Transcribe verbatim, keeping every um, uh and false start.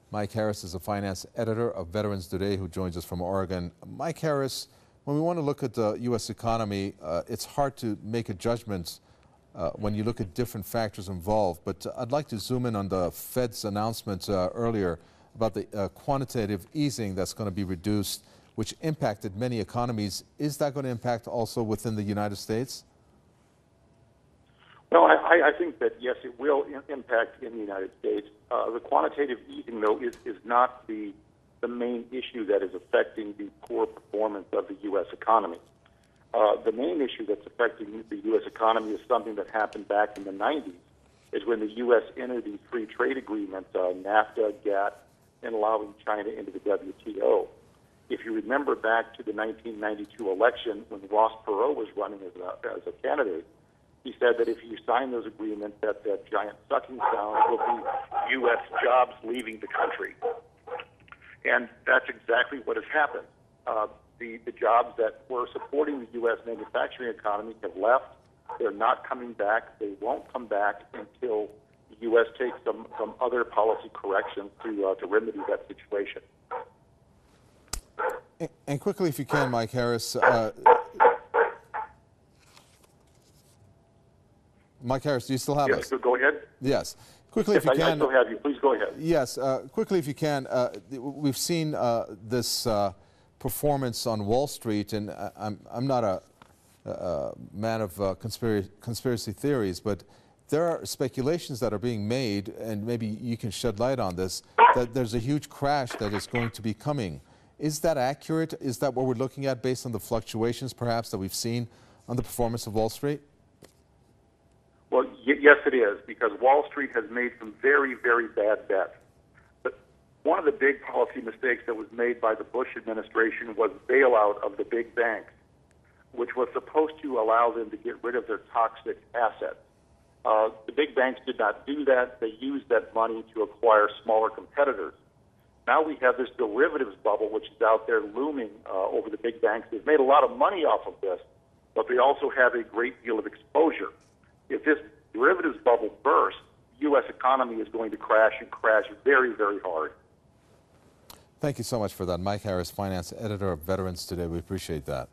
Mike Harris is a finance editor of Veterans Today who joins us from Oregon. Mike Harris, when we want to look at the U S economy, uh, it's hard to make a judgment uh, when you look at different factors involved. But uh, I'd like to zoom in on the Fed's announcement uh, earlier about the uh, quantitative easing that's going to be reduced, which impacted many economies. Is that going to impact also within the United States? No, I, I think that, yes, it will impact in the United States. Uh, the quantitative easing, though, is, is not the, the main issue that is affecting the poor performance of the U S economy. Uh, the main issue that's affecting the U S economy is something that happened back in the nineties, is when the U S entered these free trade agreements, uh, NAFTA, GATT, and allowing China into the W T O. If you remember back to the nineteen ninety-two election when Ross Perot was running as a, as a candidate, he said that if you sign those agreements, that that giant sucking sound will be U S jobs leaving the country. And that's exactly what has happened. Uh, the, the jobs that were supporting the U S manufacturing economy have left. They're not coming back. They won't come back until the U S takes some, some other policy corrections to, uh, to remedy that situation. And, and quickly, if you can, Mike Harris, uh, Mike Harris, do you still have yes, us? Yes, go ahead. Yes. Quickly, yes, if you I, can. I still have you. Please go ahead. Yes. Uh, quickly, if you can. Uh, we've seen uh, this uh, performance on Wall Street, and I'm, I'm not a, a man of uh, conspiracy, conspiracy theories, but there are speculations that are being made, and maybe you can shed light on this, that there's a huge crash that is going to be coming. Is that accurate? Is that what we're looking at based on the fluctuations, perhaps, that we've seen on the performance of Wall Street? Well, y yes, it is, because Wall Street has made some very, very bad bets. But one of the big policy mistakes that was made by the Bush administration was bailout of the big banks, which was supposed to allow them to get rid of their toxic assets. Uh, the big banks did not do that. They used that money to acquire smaller competitors. Now we have this derivatives bubble, which is out there looming uh, over the big banks. They've made a lot of money off of this, but they also have a great deal of exposure. If this derivatives bubble bursts, the U S economy is going to crash and crash very, very hard. Thank you so much for that. Mike Harris, finance editor of Veterans Today. We appreciate that.